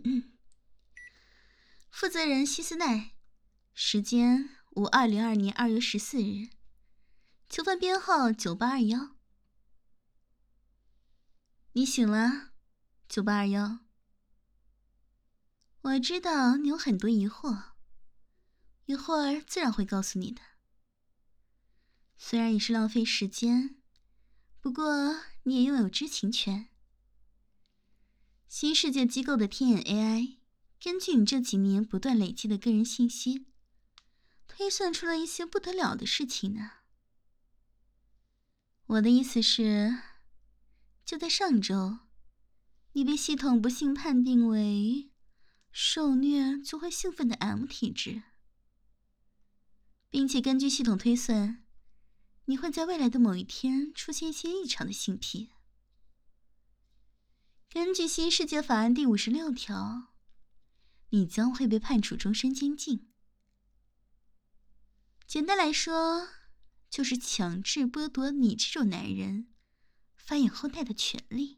负责人希斯奈，时间5/2022年2月14日，囚犯编号9821。你醒了，9821。我知道你有很多疑惑，一会儿自然会告诉你的。虽然也是浪费时间，不过你也拥有知情权。新世界机构的天眼 AI 根据你这几年不断累积的个人信息，推算出了一些不得了的事情呢。我的意思是，就在上周，你被系统不幸判定为受虐就会兴奋的 M 体质，并且根据系统推算，你会在未来的某一天出现一些异常的性癖。根据新世界法案第56条，你将会被判处终身监禁。简单来说，就是强制剥夺你这种男人繁衍后代的权利。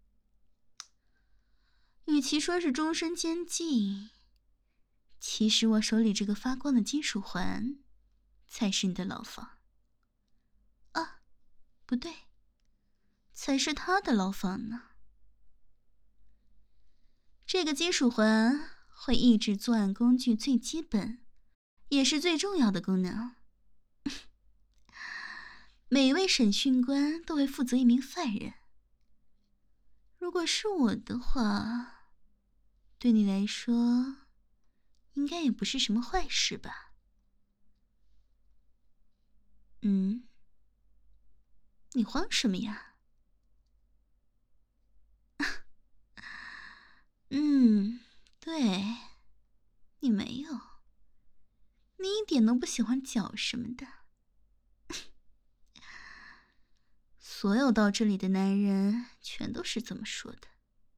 与其说是终身监禁，其实我手里这个发光的金属环才是你的牢房。啊，不对，才是他的牢房呢。这个金属环会抑制作案工具最基本也是最重要的功能。每一位审讯官都会负责一名犯人。如果是我的话，对你来说应该也不是什么坏事吧？你慌什么呀？对，你没有，你一点都不喜欢脚什么的。所有到这里的男人全都是这么说的。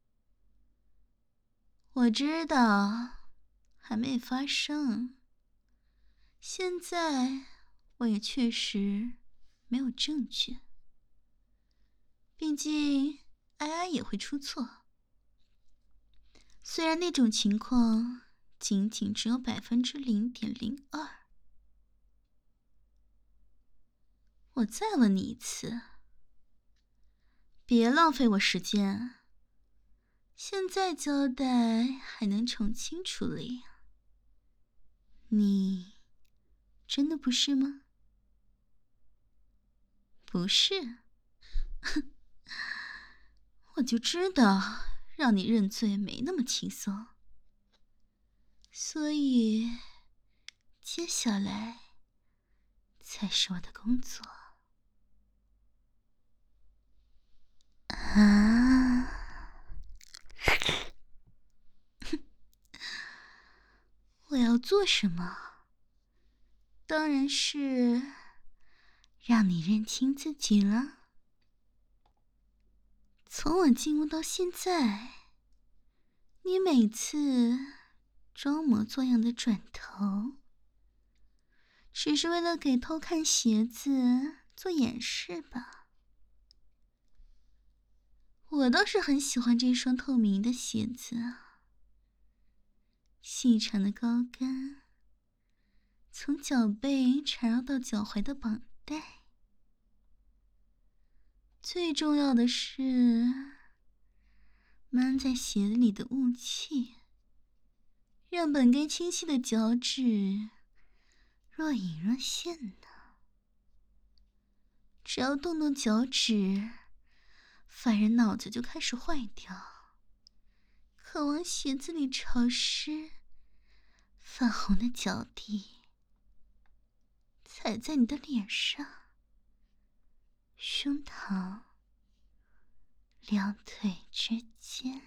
我知道，还没发生。现在我也确实没有证据，毕竟 AI 也会出错。虽然那种情况仅仅只有0.02%。我再问你一次，别浪费我时间。现在交代还能从轻处理，你真的不是吗？不是？我就知道让你认罪没那么轻松，所以接下来才是我的工作。啊！我要做什么？当然是让你认清自己了。从我进屋到现在，你每次装模作样的转头，只是为了给偷看鞋子做掩饰吧？我倒是很喜欢这双透明的鞋子啊，细长的高跟，从脚背缠绕到脚踝的绑带。最重要的是，闷在鞋子里的雾气，让本该清晰的脚趾若隐若现的。只要动动脚趾，犯人脑子就开始坏掉，渴望鞋子里潮湿、泛红的脚底踩在你的脸上、胸膛、两腿之间。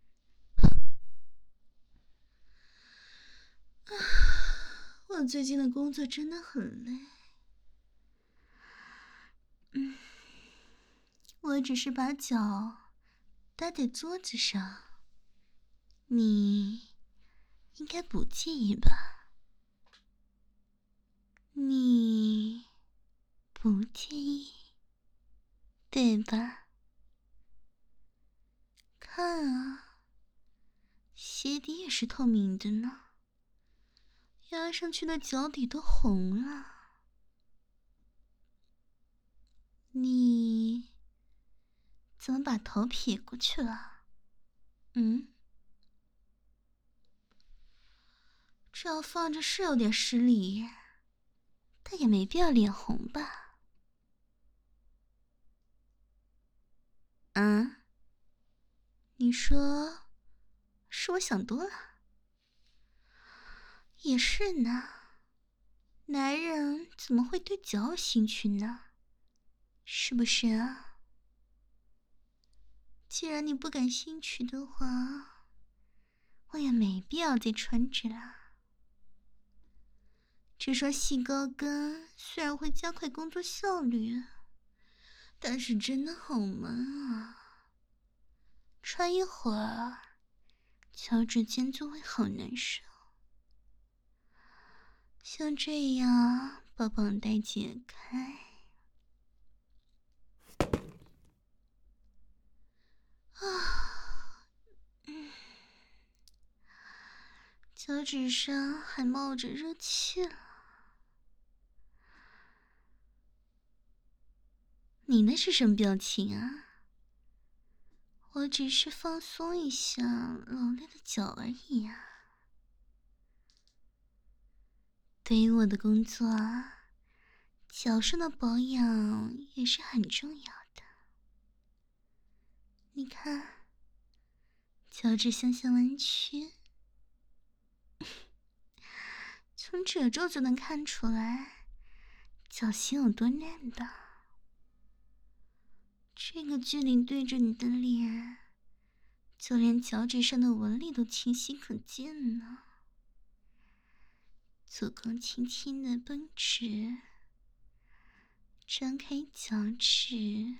我最近的工作真的很累。我只是把脚搭在桌子上，你应该不介意吧？你不介意，对吧？看啊， 鞋底也是透明的呢，压上去的脚底都红了。你怎么把头撇过去了？这样放着是有点失礼，但也没必要脸红吧？你说是我想多了？也是呢，男人怎么会对脚有兴趣呢？是不是啊？既然你不感兴趣的话，我也没必要再穿着了。这双细高跟虽然会加快工作效率，但是真的好闷啊！穿一会儿，脚趾间就会好难受。像这样把绑带解开，脚趾上还冒着热气了。你那是什么表情啊？我只是放松一下劳累的脚而已啊。对于我的工作啊，脚上的保养也是很重要的。你看，脚趾向下弯曲，从褶皱就能看出来脚心有多嫩的。这个距离对着你的脸，就连脚趾上的纹理都清晰可见呢。足弓轻轻的绷直，张开脚趾，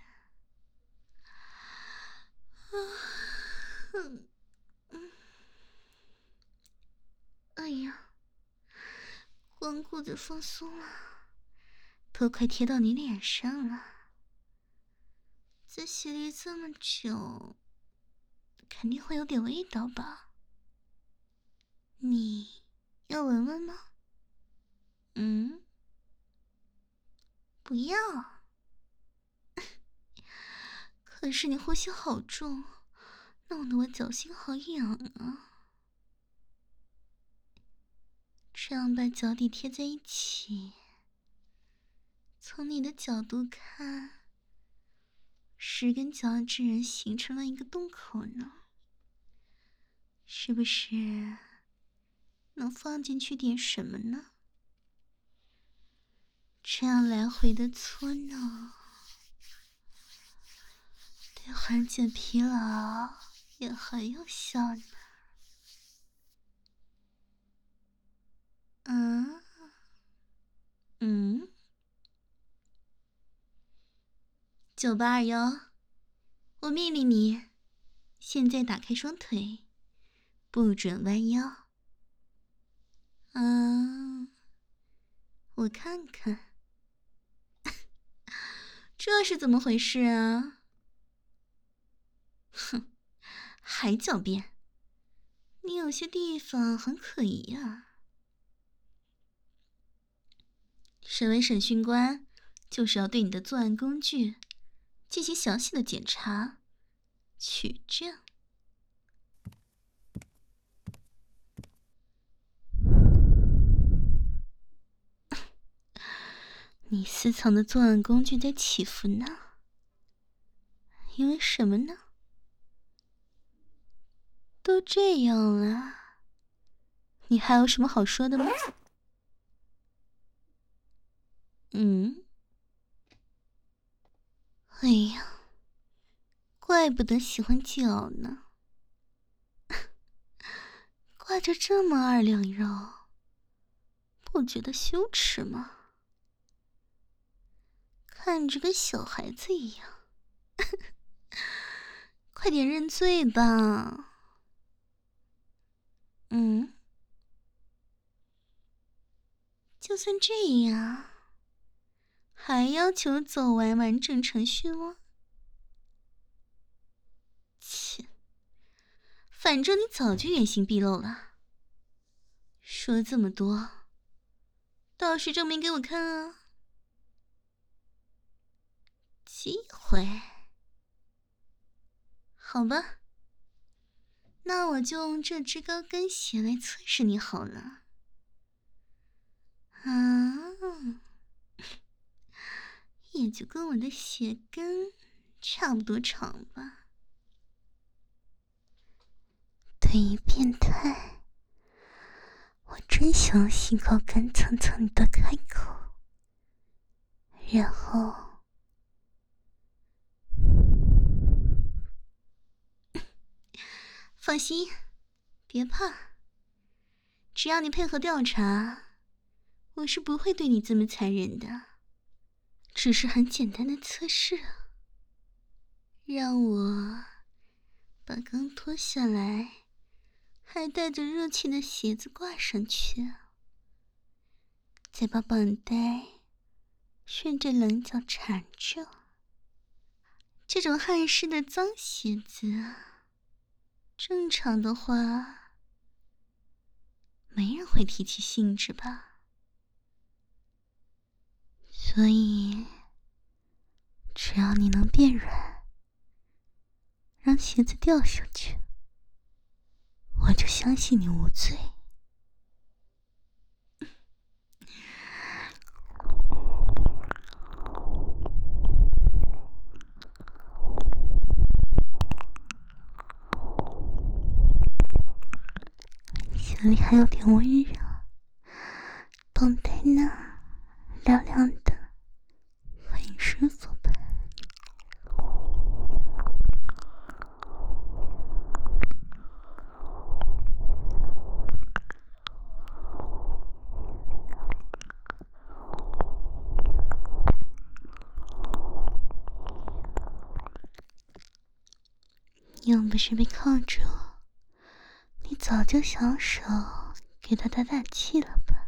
哎呀，光顾着放松了，都快贴到你脸上了。在鞋里这么久，肯定会有点味道吧？你要闻闻吗？不要。可是你呼吸好重，弄得我脚心好痒啊。这样把脚底贴在一起，从你的角度看，10根脚趾形成了一个洞口呢。是不是能放进去点什么呢？这样来回的搓弄，对缓解疲劳也很有效呢。9821，我命令你，现在打开双腿，不准弯腰。我看看，这是怎么回事啊？哼，还狡辩，你有些地方很可疑啊。身为审讯官，就是要对你的作案工具进行详细的检查、取证。你私藏的作案工具在起伏呢，因为什么呢？都这样了，你还有什么好说的吗？哎呀，怪不得喜欢脚呢，挂着这么2两肉，不觉得羞耻吗？看着跟小孩子一样，快点认罪吧。就算这样，还要求走完整程序吗？切， 反正你早就原形毕露了。说这么多，倒是证明给我看啊！机会？好吧，那我就用这只高跟鞋来测试你好了。啊，也就跟我的鞋跟差不多长吧。对于变态，我真想细高跟蹭蹭你的开口，然后放心，别怕，只要你配合调查，我是不会对你这么残忍的。只是很简单的测试，让我把刚脱下来还带着热气的鞋子挂上去，再把绑带顺着棱角缠着。这种汗湿的脏鞋子，正常的话没人会提起兴致吧。所以只要你能变软，让鞋子掉下去，我就相信你无罪。鞋里还有点温热，绑带呢凉凉的，很舒服吧？要不是被铐住，你早就想手给他打打气了吧？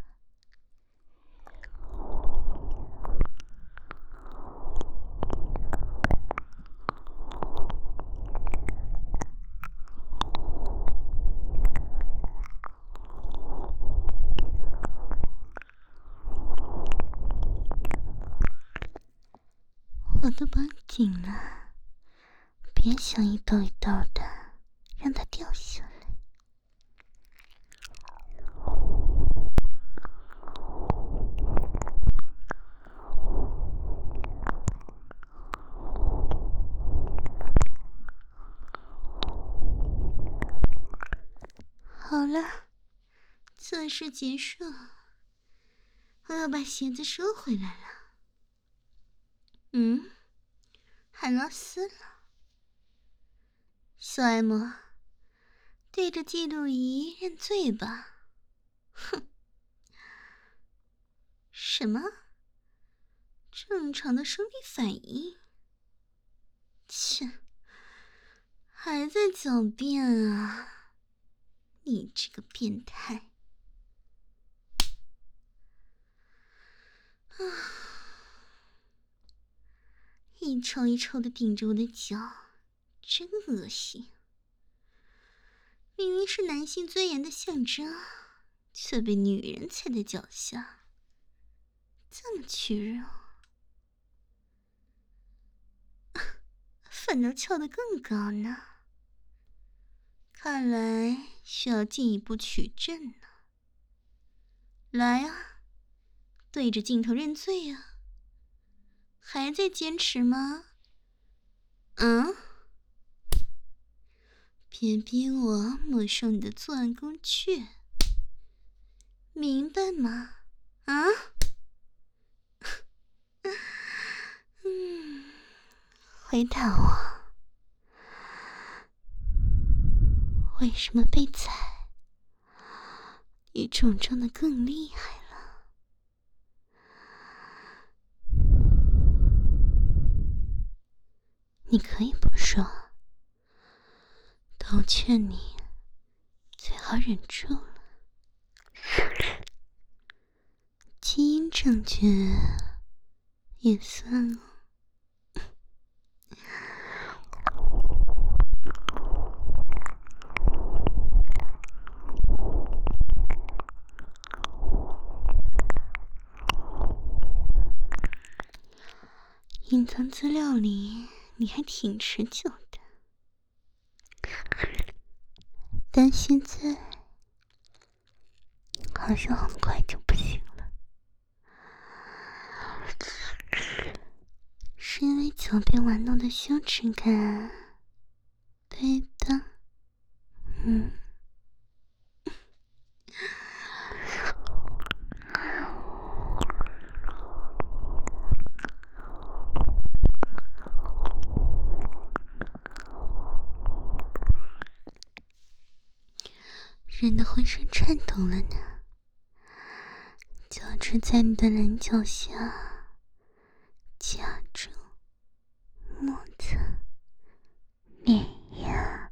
我都绑紧了，别想一刀一刀的让它掉下来。好了，测试结束，我要把鞋子收回来了。喊拉丝了。小艾莫，对着记录仪认罪吧。哼，什么？正常的生理反应？切，还在狡辩啊！你这个变态！啊，一抽一抽的顶着我的脚，真恶心。明明是男性尊严的象征，却被女人踩在脚下，这么屈辱，反倒翘得更高呢。看来需要进一步取证呢。来啊，对着镜头认罪啊！还在坚持吗？别逼我没收你的作案工具，明白吗？回答我，为什么被踩，你重装的更厉害了？你可以不说，但我劝你最好忍住了。基因证据也算哦。 藏资料里你还挺持久的，但现在好像很快就不行了，是因为脚被玩弄的羞耻感，对的。人的浑身颤抖了呢，脚趾在你的棱角下夹住、摩擦、碾压，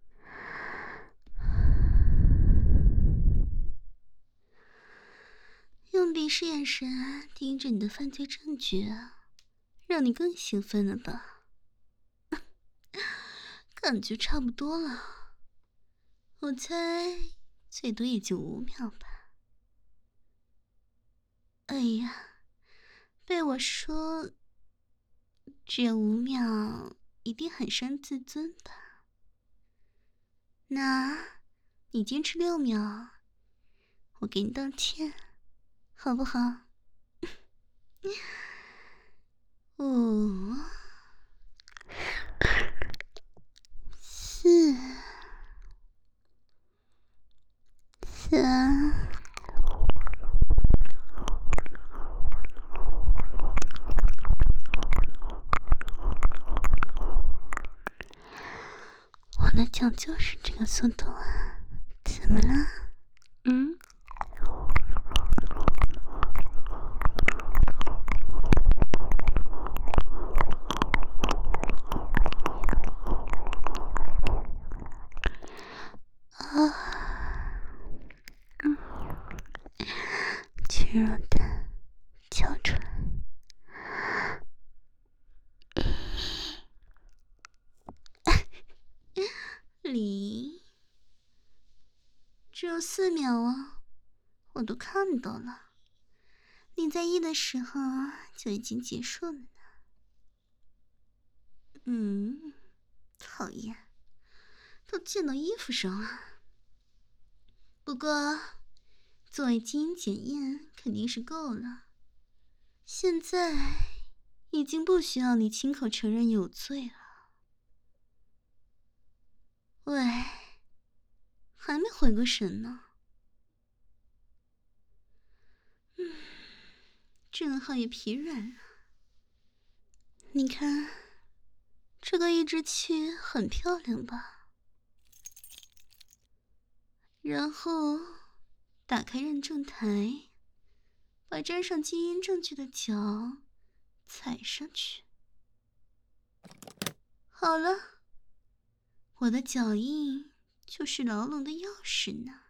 用鄙视眼神盯着你的犯罪证据，让你更兴奋了吧？感觉差不多了，我猜最多也就5秒吧。哎呀，被我说只有5秒，一定很伤自尊吧？那你坚持6秒，我给你道歉，好不好？5、4、3。我的脚就是这个速度啊，怎么了？屈辱的叫出来。李，只有4秒啊，我都看到了。你在1的时候就已经结束了呢。讨厌，都溅到衣服上了。不过，作为基因检验肯定是够了。现在已经不需要你亲口承认有罪了。喂，还没回过神呢。正好也疲软了。你看，这个抑制器很漂亮吧？然后打开认证台，把沾上基因证据的脚踩上去。好了，我的脚印就是牢笼的钥匙呢。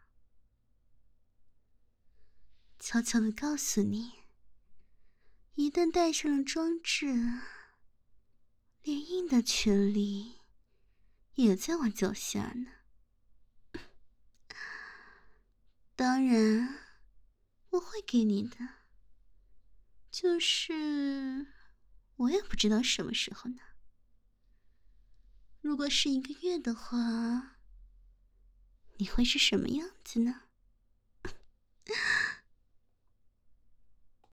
悄悄地告诉你，一旦带上了装置，连印的权利也在我脚下呢。当然，我会给你的，就是我也不知道什么时候呢。如果是1个月的话，你会是什么样子呢？